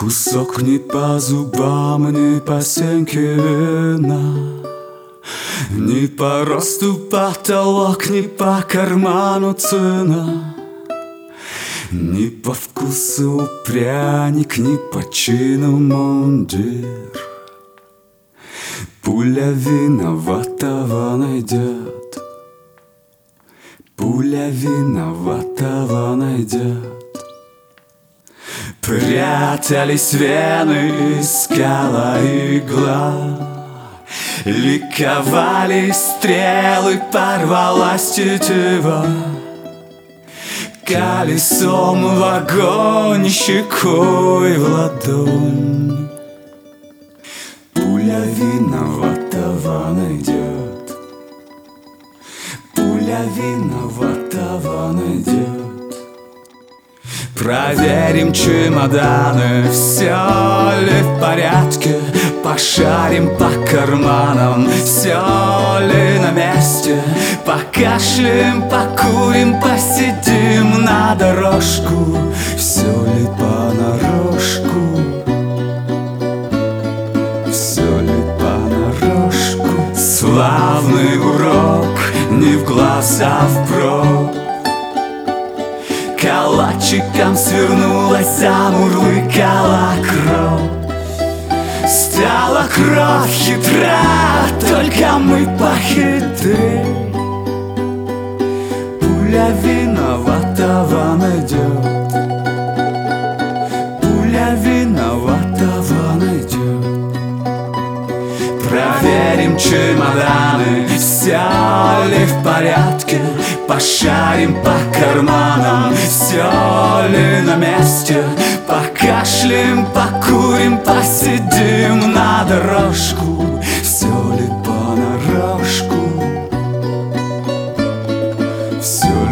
Кусок не по зубам, не по стенке вина, ни по росту потолок, ни по карману цена, ни по вкусу пряник, ни по чину мундир. Пуля виноватого найдет, пуля виноватого найдет. Прятались вены, искала игла, ликовали стрелы, порвалась тетива. Колесом в огонь, щекой в ладонь. Пуля виноватого найдет, пуля виноватого найдет. Проверим чемоданы, все ли в порядке. Пошарим по карманам, все ли на месте. Покашляем, покурим, посидим на дорожку. Все ли понарошку, все ли понарошку. Славный урок, не в глаз, а впрок. Калачиком свернулась, замурлыкала кровь. Стала кровь хитра, только мы похитры. Пуля виноватого найдет, пуля виноватого найдет. Проверим чемоданы, все ли в порядке. Пошарим по карманам, все ли на месте. Покашляем, покурим, посидим на дорожку. Все ли понарошку, все